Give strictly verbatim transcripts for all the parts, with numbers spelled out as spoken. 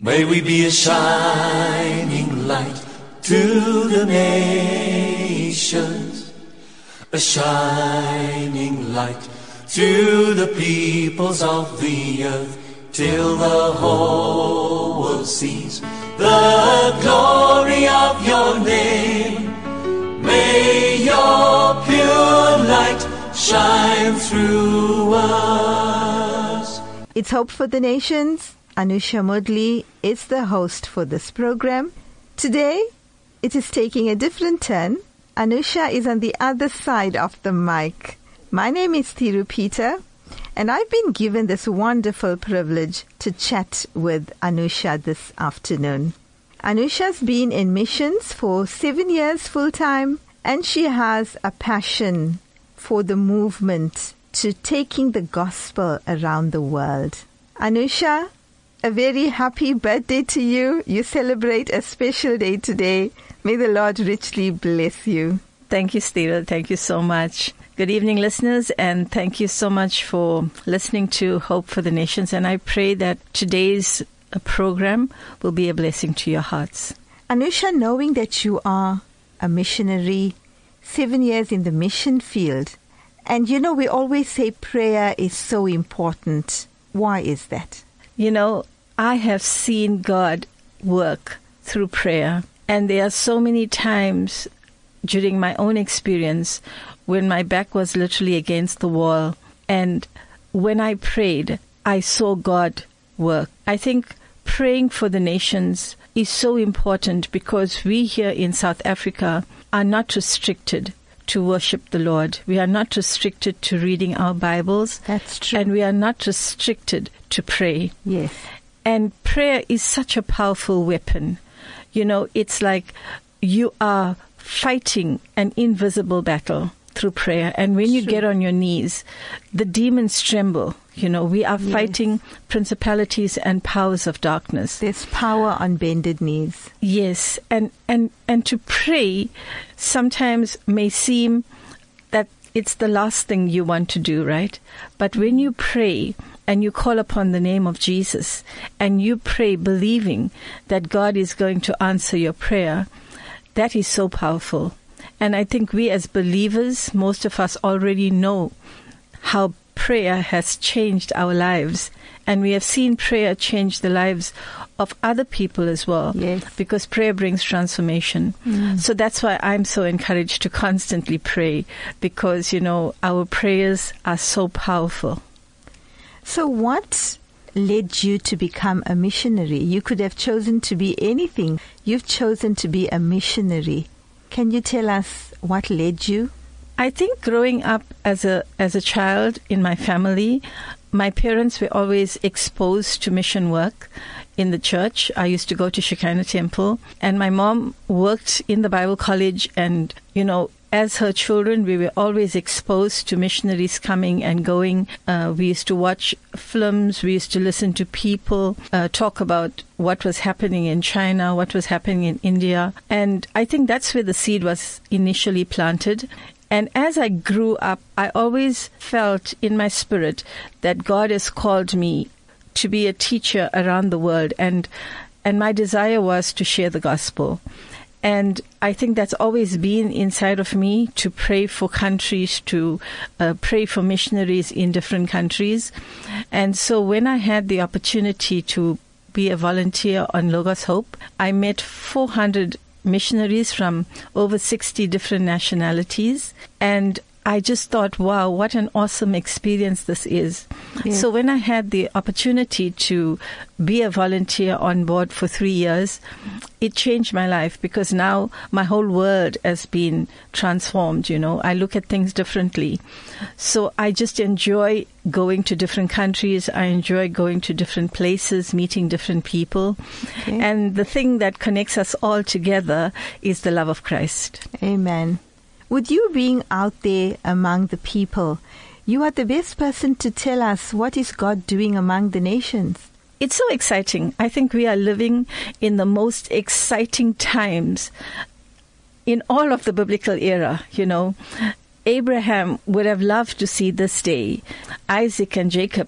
May we be a shining light to the nations, a shining light to the peoples of the earth, till the whole world sees the glory of your name. May your pure light shine through us. It's Hope for the Nations. Anusha Mudli is the host for this program. Today, it is taking a different turn. Anusha is on the other side of the mic. My name is Thiru Peter, and I've been given this wonderful privilege to chat with Anusha this afternoon. Anusha's been in missions for seven years full-time, and she has a passion for the movement to taking the gospel around the world. Anusha, a very happy birthday to you. You celebrate a special day today. May the Lord richly bless you. Thank you, Steve. Thank you so much. Good evening, listeners, and thank you so much for listening to Hope for the Nations. And I pray that today's program will be a blessing to your hearts. Anusha, knowing that you are a missionary, seven years in the mission field, and you know, we always say prayer is so important. Why is that? You know, I have seen God work through prayer, and there are so many times during my own experience when my back was literally against the wall, and when I prayed, I saw God work. I think praying for the nations is so important because we here in South Africa are not restricted to worship the Lord. We are not restricted to reading our Bibles. That's true. And we are not restricted to pray. Yes. And prayer is such a powerful weapon. You know, it's like you are fighting an invisible battle through prayer. And when you True. get on your knees, the demons tremble. You know, we are Yes. fighting principalities and powers of darkness. There's power on bended knees. Yes. And, and, and to pray sometimes may seem that it's the last thing you want to do, right? But when you pray and you call upon the name of Jesus and you pray believing that God is going to answer your prayer, that is so powerful. And I think we as believers, most of us already know how prayer has changed our lives. And we have seen prayer change the lives of other people as well. Yes. Because prayer brings transformation. Mm. So that's why I'm so encouraged to constantly pray, because, you know, our prayers are so powerful. So what led you to become a missionary? You could have chosen to be anything. You've chosen to be a missionary. Can you tell us what led you? I think growing up as a as a child in my family, my parents were always exposed to mission work in the church. I used to go to Shekinah Temple, and my mom worked in the Bible college, and, you know, as her children, we were always exposed to missionaries coming and going. Uh, we used to watch films. We used to listen to people uh, talk about what was happening in China, what was happening in India. And I think that's where the seed was initially planted. And as I grew up, I always felt in my spirit that God has called me to be a teacher around the world. And, and my desire was to share the gospel. And I think that's always been inside of me, to pray for countries, to uh, pray for missionaries in different countries. And so when I had the opportunity to be a volunteer on Logos Hope, I met four hundred missionaries from over sixty different nationalities. And I just thought, wow, what an awesome experience this is. Yes. So when I had the opportunity to be a volunteer on board for three years, it changed my life, because now my whole world has been transformed. You know, I look at things differently. So I just enjoy going to different countries. I enjoy going to different places, meeting different people. Okay. And the thing that connects us all together is the love of Christ. Amen. With you being out there among the people, you are the best person to tell us, what is God doing among the nations? It's so exciting. I think we are living in the most exciting times in all of the biblical era, you know. Abraham would have loved to see this day. Isaac and Jacob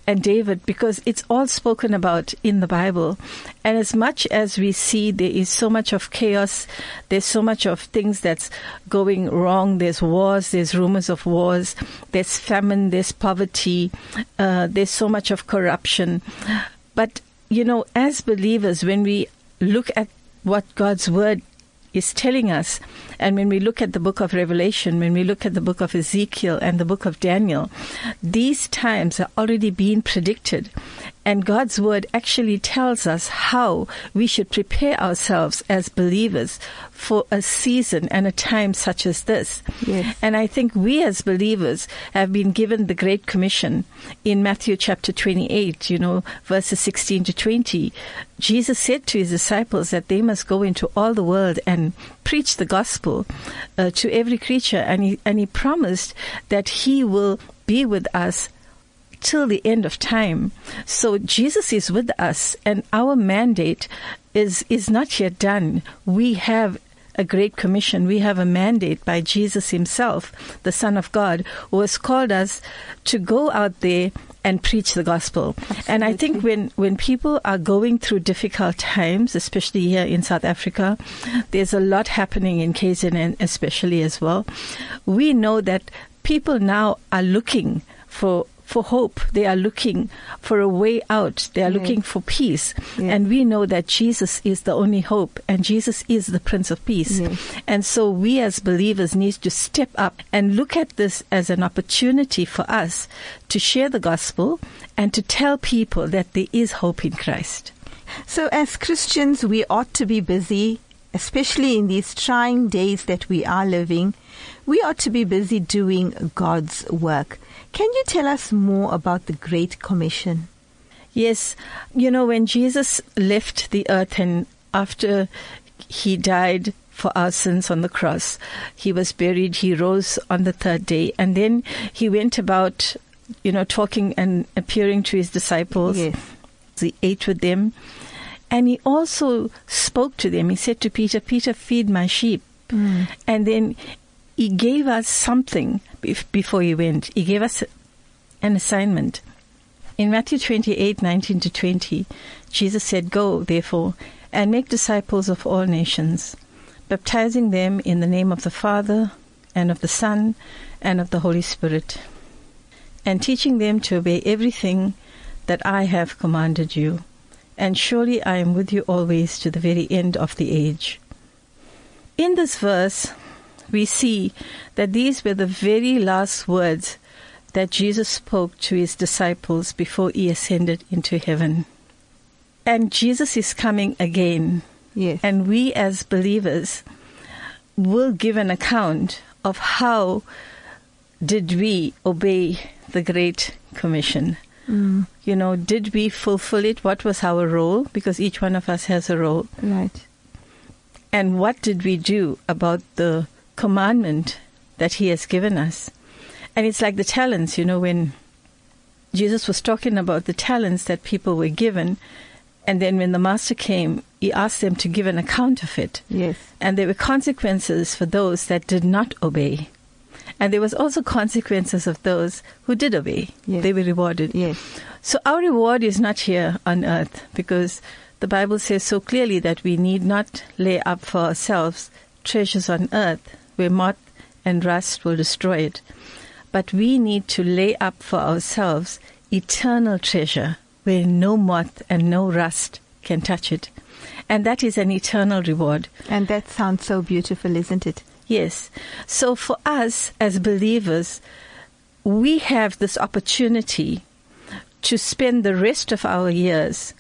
and David, because it's all spoken about in the Bible. And as much as we see there is so much of chaos, there's so much of things that's going wrong, there's wars, there's rumors of wars, there's famine, there's poverty, uh, there's so much of corruption. But, you know, as believers, when we look at what God's word is telling us, and when we look at the book of Revelation, when we look at the book of Ezekiel and the book of Daniel, these times are already being predicted. And God's word actually tells us how we should prepare ourselves as believers for a season and a time such as this. Yes. And I think we as believers have been given the Great Commission in Matthew chapter twenty-eight, you know, verses sixteen to twenty. Jesus said to his disciples that they must go into all the world and preach the gospel uh, to every creature. And he, and he promised that he will be with us till the end of time. So Jesus is with us, and our mandate is is not yet done. We have a great commission. We have a mandate by Jesus himself, the Son of God, who has called us to go out there and preach the gospel. Absolutely. And I think when, when people are going through difficult times, especially here in South Africa, there's a lot happening in K Z N especially as well. We know that people now are looking for for hope. They are looking for a way out. They are Yes. looking for peace. Yes. And we know that Jesus is the only hope, and Jesus is the Prince of Peace. Yes. And so we as believers need to step up and look at this as an opportunity for us to share the gospel and to tell people that there is hope in Christ. So as Christians, we ought to be busy, especially in these trying days that we are living. We ought to be busy doing God's work. Can you tell us more about the Great Commission? Yes, you know, when Jesus left the earth and after he died for our sins on the cross, he was buried, he rose on the third day, and then he went about, you know, talking and appearing to his disciples. Yes. He ate with them, and he also spoke to them. He said to Peter, Peter, feed my sheep. Mm. And then he gave us something before he went. He gave us an assignment. In Matthew twenty-eight, nineteen to twenty, Jesus said, "Go, therefore, and make disciples of all nations, baptizing them in the name of the Father, and of the Son, and of the Holy Spirit, and teaching them to obey everything that I have commanded you. And surely I am with you always to the very end of the age." In this verse, we see that these were the very last words that Jesus spoke to his disciples before he ascended into heaven. And Jesus is coming again. Yes. And we as believers will give an account of how did we obey the Great Commission. Mm. You know, did we fulfill it? What was our role? Because each one of us has a role. Right. And what did we do about the commandment that he has given us? And it's like the talents, you know, when Jesus was talking about the talents that people were given, and then when the master came, he asked them to give an account of it. Yes. And there were consequences for those that did not obey. And there was also consequences of those who did obey. Yes. They were rewarded. Yes. So our reward is not here on earth, because the Bible says so clearly that we need not lay up for ourselves treasures on earth where moth and rust will destroy it. But we need to lay up for ourselves eternal treasure where no moth and no rust can touch it. And that is an eternal reward. And that sounds so beautiful, isn't it? Yes. So for us as believers, we have this opportunity to spend the rest of our years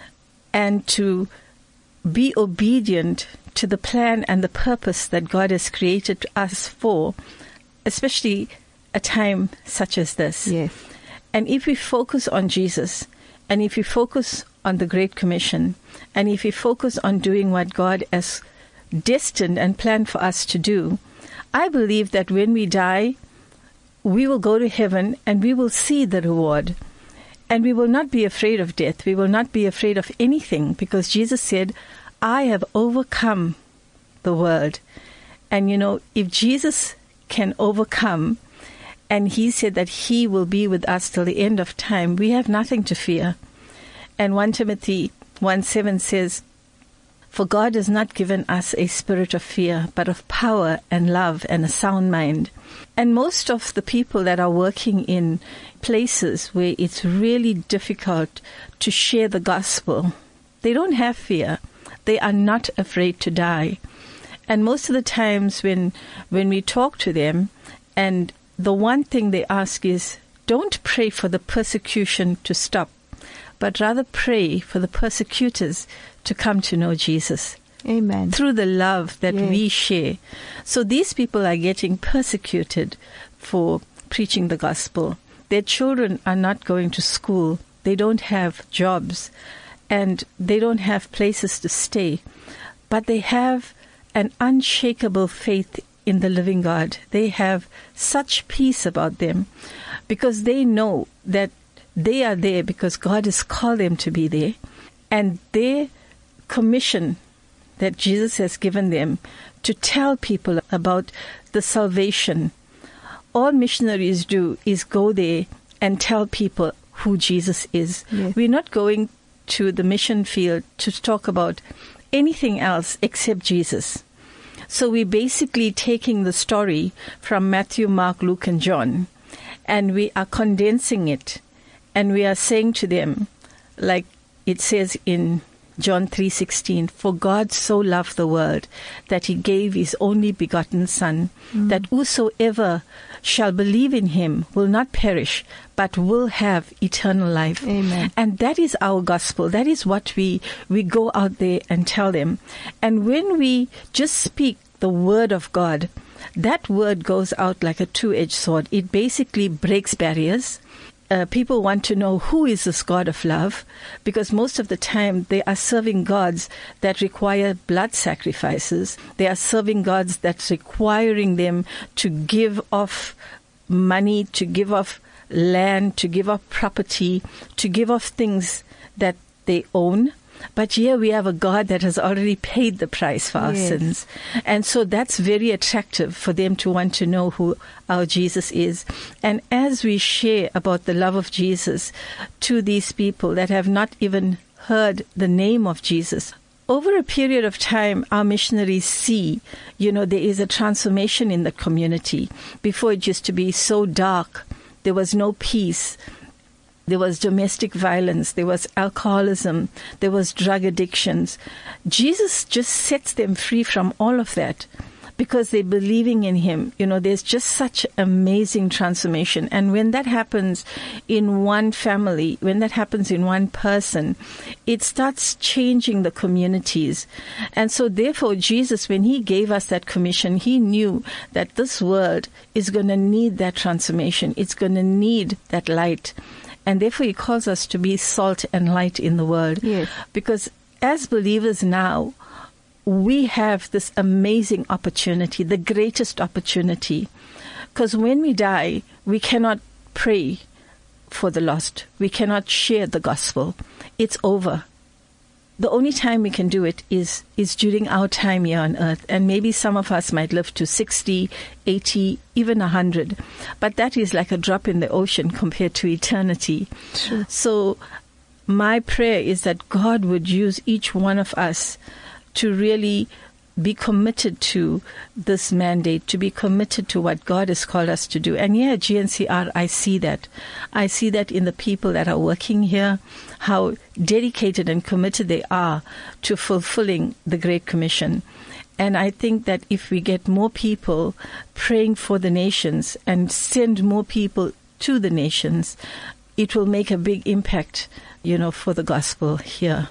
and to be obedient to the plan and the purpose that God has created us for, especially a time such as this. Yes. And if we focus on Jesus, and if we focus on the Great Commission, and if we focus on doing what God has destined and planned for us to do, I believe that when we die, we will go to heaven and we will see the reward. And we will not be afraid of death. We will not be afraid of anything, because Jesus said, I have overcome the world. And, you know, if Jesus can overcome and he said that he will be with us till the end of time, we have nothing to fear. And First Timothy one seven says, "For God has not given us a spirit of fear, but of power and love and a sound mind." And most of the people that are working in places where it's really difficult to share the gospel, they don't have fear. They are not afraid to die. And most of the times when when we talk to them, and the one thing they ask is, don't pray for the persecution to stop, but rather pray for the persecutors to come to know Jesus. Amen. Through the love that Yes. we share. So these people are getting persecuted for preaching the gospel. Their children are not going to school. They don't have jobs. And they don't have places to stay. But they have an unshakable faith in the living God. They have such peace about them because they know that they are there because God has called them to be there. And their commission that Jesus has given them to tell people about the salvation. All missionaries do is go there and tell people who Jesus is. Yes. We're not going to the mission field to talk about anything else except Jesus. So we're basically taking the story from Matthew, Mark, Luke, and John, and we are condensing it, and we are saying to them, like it says in John three sixteen, "For God so loved the world that he gave his only begotten Son, mm. that whosoever shall believe in him will not perish, but will have eternal life." Amen. And that is our gospel. That is what we, we go out there and tell them. And when we just speak the word of God, that word goes out like a two-edged sword. It basically breaks barriers. Uh, people want to know who is this God of love, because most of the time they are serving gods that require blood sacrifices. They are serving gods that's requiring them to give off money, to give off land, to give off property, to give off things that they own. But here we have a God that has already paid the price for our Yes. sins. And so that's very attractive for them to want to know who our Jesus is. And as we share about the love of Jesus to these people that have not even heard the name of Jesus, over a period of time, our missionaries see, you know, there is a transformation in the community. Before it used to be so dark, there was no peace. There was domestic violence, there was alcoholism, there was drug addictions. Jesus just sets them free from all of that because they're believing in him. You know, there's just such amazing transformation. And when that happens in one family, when that happens in one person, it starts changing the communities. And so therefore, Jesus, when he gave us that commission, he knew that this world is going to need that transformation. It's going to need that light. And therefore, he calls us to be salt and light in the world. Yes. Because as believers now, we have this amazing opportunity, the greatest opportunity. Because when we die, we cannot pray for the lost. We cannot share the gospel. It's over. The only time we can do it is, is during our time here on earth. And maybe some of us might live to sixty, eighty, even one hundred. But that is like a drop in the ocean compared to eternity. True. So my prayer is that God would use each one of us to really be committed to this mandate, to be committed to what God has called us to do. And yeah, G N C R, I see that. I see that in the people that are working here, how dedicated and committed they are to fulfilling the Great Commission. And I think that if we get more people praying for the nations and send more people to the nations, it will make a big impact, you know, for the gospel here.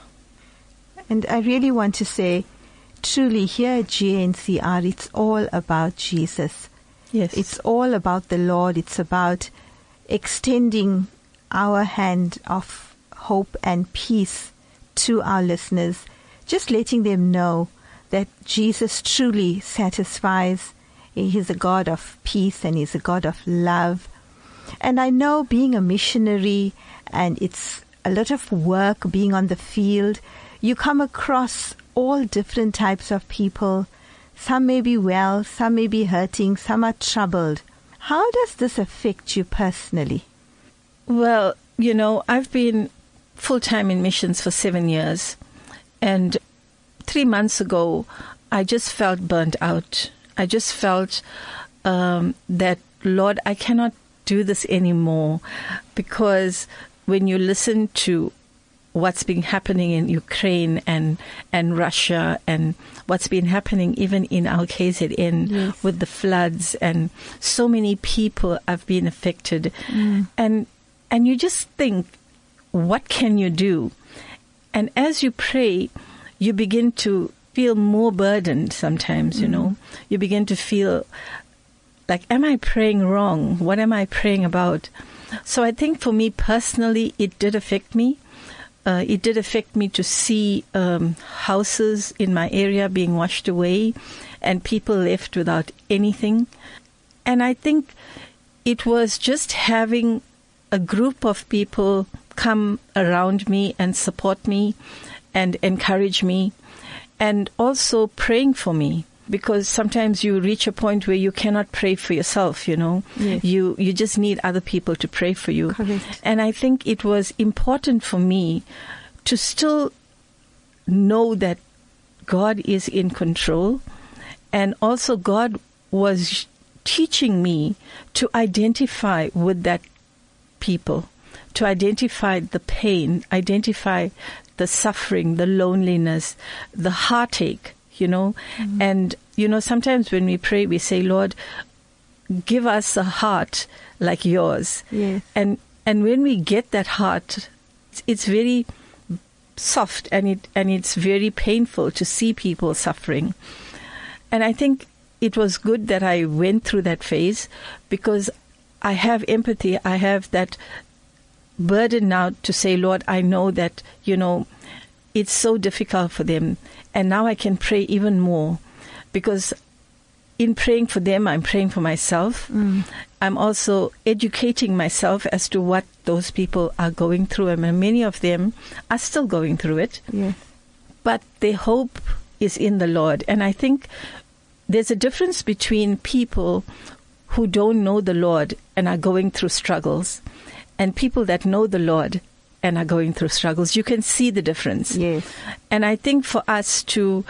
And I really want to say, truly, here at G N C R, it's all about Jesus. Yes. It's all about the Lord. It's about extending our hand of hope and peace to our listeners, just letting them know that Jesus truly satisfies. He's a God of peace and he's a God of love. And I know being a missionary, and it's a lot of work being on the field, you come across all different types of people. Some may be well, some may be hurting, some are troubled. How does this affect you personally? Well, you know, I've been full-time in missions for seven years. And three months ago, I just felt burnt out. I just felt um, that, Lord, I cannot do this anymore, because when you listen to what's been happening in Ukraine and and Russia, and what's been happening even in our K Z N, yes, with the floods, and so many people have been affected, mm. and and you just think, what can you do? And as you pray, you begin to feel more burdened sometimes, mm. you know. You begin to feel like, am I praying wrong? What am I praying about? So I think for me personally, it did affect me. Uh, it did affect me to see um, houses in my area being washed away and people left without anything. And I think it was just having a group of people come around me and support me and encourage me, and also praying for me. Because sometimes you reach a point where you cannot pray for yourself, you know. Yes. You you just need other people to pray for you. Correct. And I think it was important for me to still know that God is in control. And also God was teaching me to identify with that people, to identify the pain, identify the suffering, the loneliness, the heartache, you know. Mm-hmm. And, you know, sometimes when we pray, we say, Lord, give us a heart like yours. Yes. And and when we get that heart, it's, it's very soft, and it and it's very painful to see people suffering. And I think it was good that I went through that phase, because I have empathy. I have that burden now to say, Lord, I know that, you know, it's so difficult for them. And now I can pray even more, because in praying for them, I'm praying for myself. Mm. I'm also educating myself as to what those people are going through. And many of them are still going through it. Yes. But their hope is in the Lord. And I think there's a difference between people who don't know the Lord and are going through struggles, and people that know the Lord and are going through struggles. You can see the difference. Yes. And I think for us to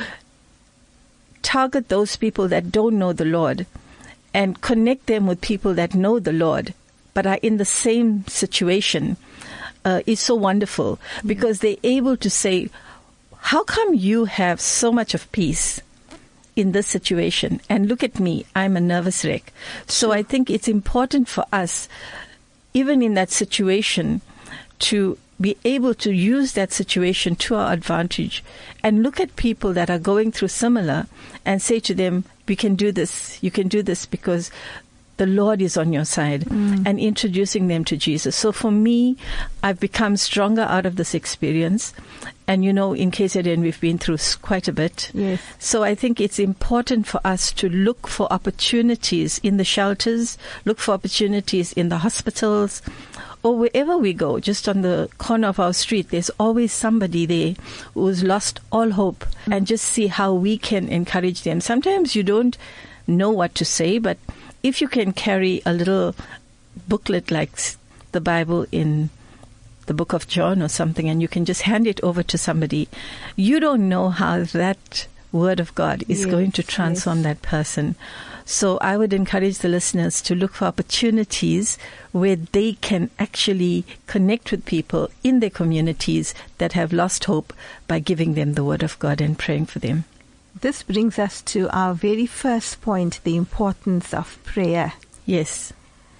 target those people that don't know the Lord and connect them with people that know the Lord but are in the same situation uh, is so wonderful, mm-hmm. because they're able to say, how come you have so much of peace in this situation? And look at me, I'm a nervous wreck. So sure. I think it's important for us, even in that situation, to be able to use that situation to our advantage and look at people that are going through similar and say to them, we can do this, you can do this because the Lord is on your side, mm. and introducing them to Jesus. So for me, I've become stronger out of this experience. And, you know, in K Z N, we've been through quite a bit. Yes. So I think it's important for us to look for opportunities in the shelters, look for opportunities in the hospitals, or wherever we go. Just on the corner of our street, there's always somebody there who's lost all hope, mm. and just see how we can encourage them. Sometimes you don't know what to say, but if you can carry a little booklet like the Bible in the book of John or something, and you can just hand it over to somebody, you don't know how that word of God is yes, going to transform yes. that person. So I would encourage the listeners to look for opportunities where they can actually connect with people in their communities that have lost hope by giving them the word of God and praying for them. This brings us to our very first point, the importance of prayer. Yes.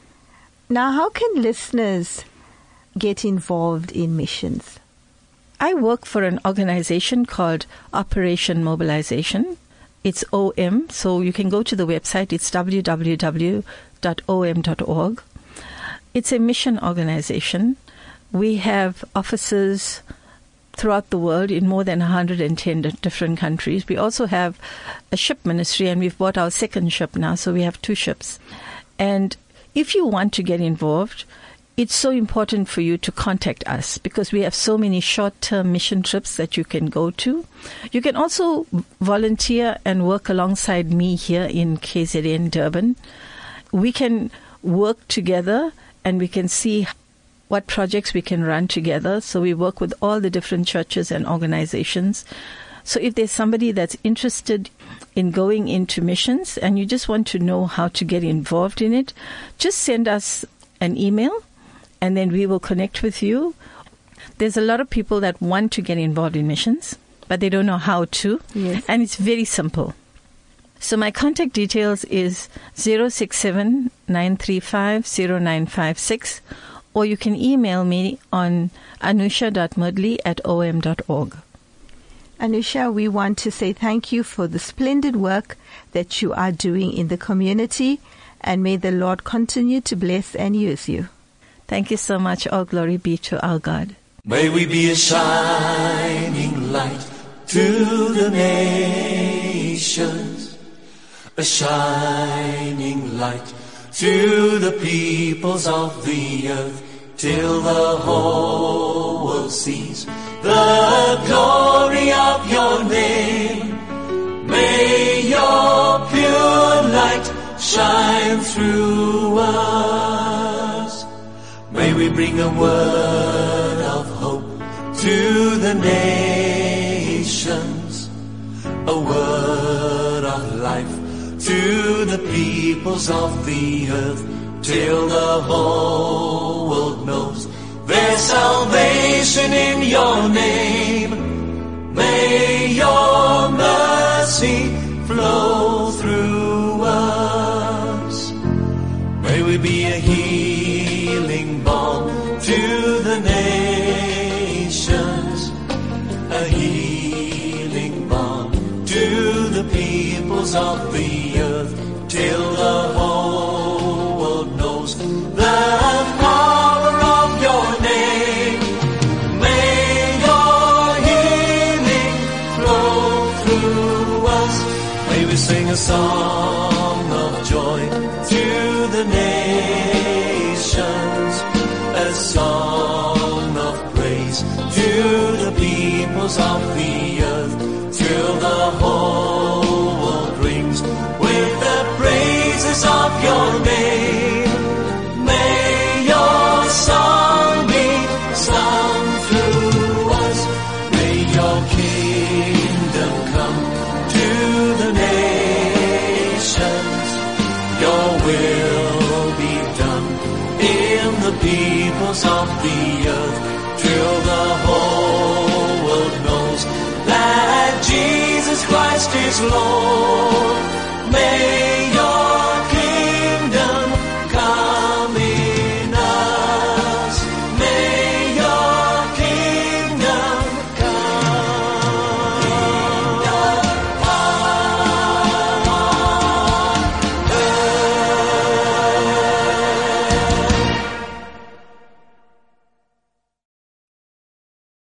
Now, how can listeners get involved in missions? I work for an organization called Operation Mobilization. It's O M, so you can go to the website. It's w w w dot o m dot org. It's a mission organization. We have offices throughout the world in more than one hundred ten different countries. We also have a ship ministry, and we've bought our second ship now, so we have two ships. And if you want to get involved, it's so important for you to contact us, because we have so many short-term mission trips that you can go to. You can also volunteer and work alongside me here in K Z N Durban. we can work together and we can see what projects we can run together. So we work with all the different churches and organizations. So if there's somebody that's interested in going into missions and you just want to know how to get involved in it, just send us an email and then we will connect with you. There's a lot of people that want to get involved in missions, but they don't know how to. Yes. And it's very simple. So my contact details is zero six seven, nine three five, zero nine five six, or you can email me on anusha dot mudley at o m dot org. Anusha, we want to say thank you for the splendid work that you are doing in the community, and may the Lord continue to bless and use you. Thank you so much. All glory be to our God. May we be a shining light to the nations, a shining light to the peoples of the earth, till the whole world sees the glory of your name. May your pure light shine through us. May we bring a word of hope to the nations, a word of life to the peoples of the earth, till the whole world knows there's salvation in your name. May your mercy flow through us. May we be a healing balm to the nations, a healing balm to the peoples of the earth, till the whole world knows the power of your name. May your healing flow through us. May we sing a song of joy to the nations, a song of praise to the peoples of the earth, till the whole world rings with the praises of your name. May your song be sung through us. May your kingdom come to the nations. Your will be done in the peoples of the earth, till the whole world knows that Jesus Christ is Lord.